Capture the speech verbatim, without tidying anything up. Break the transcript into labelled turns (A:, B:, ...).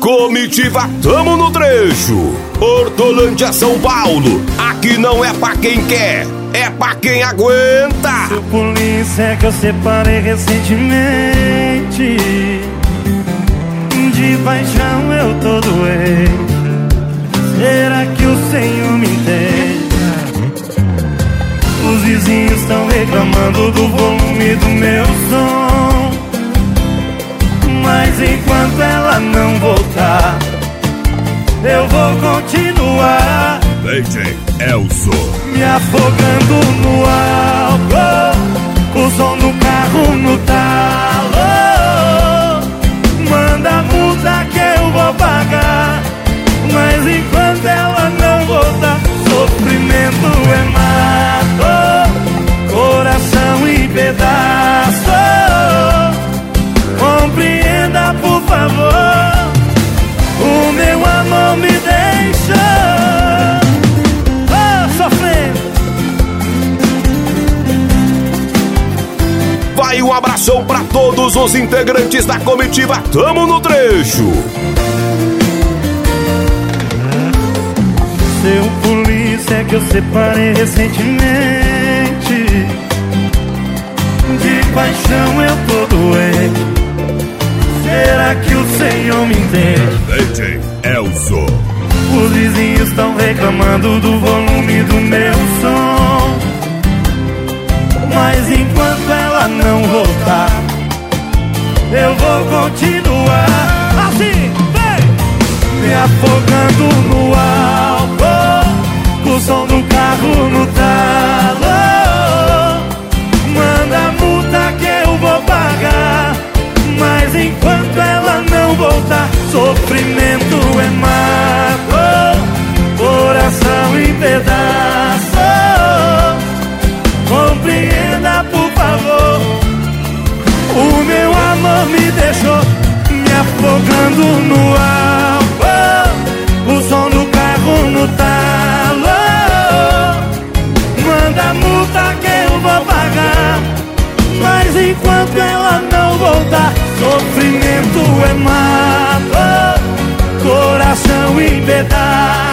A: Comitiva, tamo no trecho. Hortolândia, São Paulo. Aqui não é pra quem quer, é pra quem aguenta.
B: Seu polícia é que eu separei recentemente. De paixão eu tô doente. Será que o Senhor me entende? Os vizinhos estão reclamando do volume do meu som. Mas enquanto ela não voltar, eu vou continuar
A: D J Elzo,
B: me afogando no álcool, o som do carro no talo. Manda a multa que eu vou pagar, mas enquanto ela não voltar, sofrimento é mato, coração em pedaços. Compreenda, por favor, o meu amor me deixa oh, sofrendo.
A: Vai um abração pra todos os integrantes da comitiva, tamo no trecho.
B: Seu polícia é que eu separei recentemente. De paixão eu tô doente. Será que o Senhor me entende?
A: D J Elzo.
B: Os vizinhos estão reclamando do volume do meu som. Mas enquanto ela não voltar, eu vou continuar assim, vem! Me afogando no álcool, o som do carro no talo. Manda a multa que eu vou pagar, mas enquanto ela não voltar, sofrimento é mato, coração em pedaços. Compreenda, por favor, o meu amor me deixou me afogando no álcool, o som do carro no talo. Manda a multa que eu vou pagar, mas enquanto ela não voltar, sofrimento é mato, coração em pedaços.